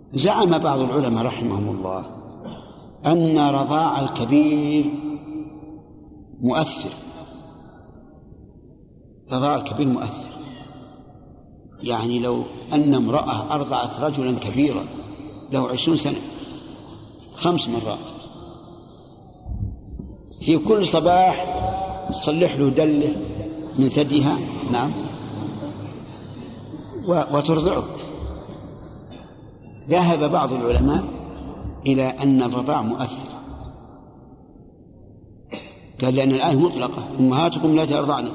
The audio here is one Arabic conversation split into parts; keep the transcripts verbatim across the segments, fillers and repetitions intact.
زعم بعض العلماء رحمهم الله أن رضاع الكبير مؤثر. رضاع الكبير مؤثر، يعني لو أن امرأة أرضعت رجلا كبيرا له عشرون سنة خمس مرات في كل صباح تصلح له دله من ثديها، نعم، وترضعه. ذهب بعض العلماء إلى أن الرضاع مؤثر، قال لأن الآية مطلقة أمهاتكم لا ترضعن.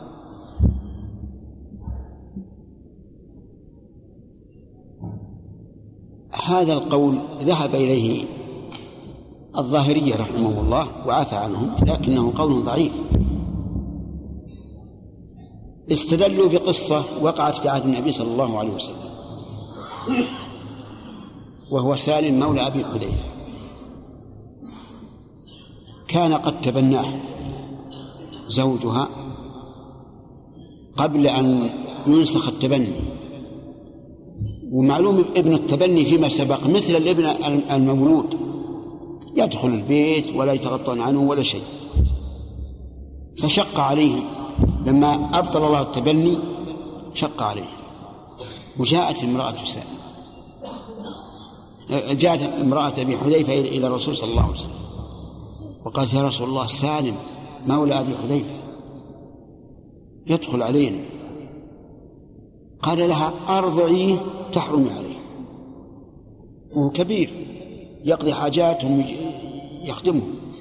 هذا القول ذهب إليه الظاهرية رحمه الله وعافى عنهم، لكنه قول ضعيف. استدلوا بقصة وقعت في عهد النبي صلى الله عليه وسلم، وهو سالم مولى أبي حذيفة. كان قد تبناه زوجها قبل أن ينسخ التبني، ومعلوم ابن التبني فيما سبق مثل الابن المولود، يدخل البيت ولا يتغطون عنه ولا شيء. فشق عليه لما أبطل الله التبني، شق عليه. وجاءت امرأة سالم، جاءت امرأة أبي حذيفة إلى الرسول صلى الله عليه وسلم وقالت: يا رسول الله، سالم مولى أبي حذيفة يدخل علينا. قال لها: أرضعيه تحرمي عليه، وهو كبير يقضي حاجاتهم يخدمه،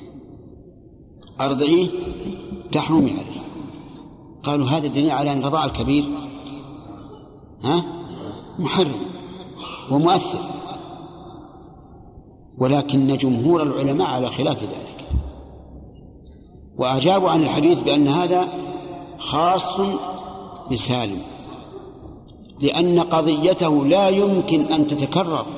أرضعيه تحرمي عليه. قالوا: هذا الدليل على أن رضاع الكبير ها محرم ومؤثر، ولكن جمهور العلماء على خلاف ذلك، وأجابوا عن الحديث بأن هذا خاص بسالم، لأن قضيته لا يمكن أن تتكرر.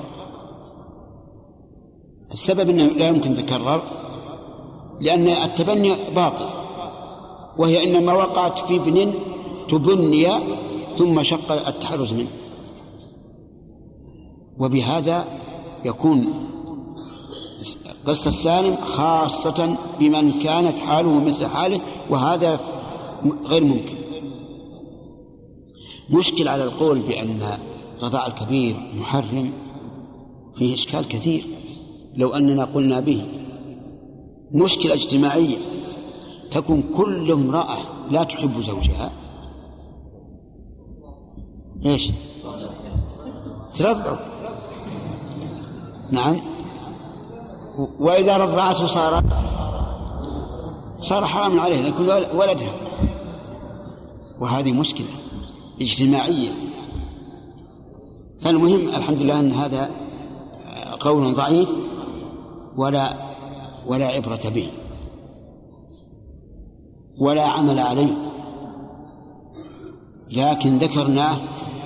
السبب أنه لا يمكن تتكرر لأن التبني باطل، وهي إنما وقعت في ابن تبني ثم شق التحرز منه، وبهذا يكون قصة السالم خاصة بمن كانت حاله مثل حاله، وهذا غير ممكن. مشكل على القول بأن رضاع الكبير محرم فيه إشكال كثير لو أننا قلنا به. مشكلة اجتماعية، تكون كل امرأة لا تحب زوجها إيش ترضعه، نعم، وإذا رضعته صار صار حرام عليه لكن ولدها، وهذه مشكلة اجتماعية. فالمهم الحمد لله أن هذا قول ضعيف ولا ولا عبرة به ولا عمل عليه، لكن ذكرناه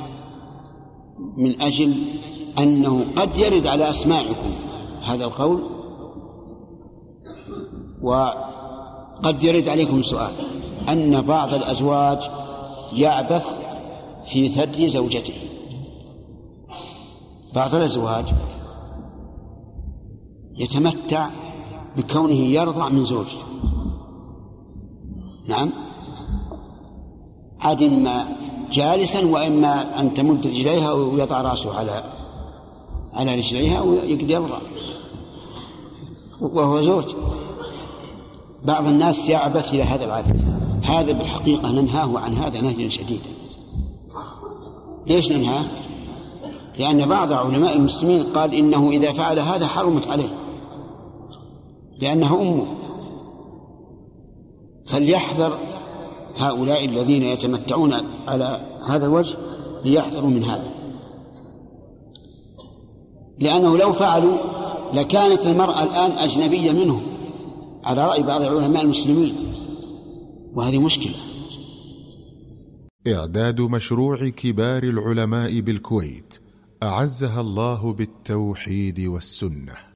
من أجل أنه قد يرد على أسماعكم هذا القول، وقد يرد عليكم سؤال أن بعض الأزواج يعبث في ثدي زوجته. بعض الأزواج يتمتع بكونه يرضع من زوجته، نعم، عاد إما جالسا وإما أن تمد رجليها ويضع رأسه على على رجليها ويقدر يرضع وهو زوج. بعض الناس يعبث إلى هذا العبث، هذا بالحقيقة ننهاه عن هذا نهيا شديدا. ليش ننهاه؟ لأن بعض علماء المسلمين قال إنه إذا فعل هذا حرمت عليه لأنها أمه. فليحذر هؤلاء الذين يتمتعون على هذا الوجه، ليحذروا من هذا، لأنه لو فعلوا لكانت المرأة الآن أجنبية منهم على رأي بعض علماء المسلمين، وهذه مشكلة. إعداد مشروع كبار العلماء بالكويت أعزها الله بالتوحيد والسنة.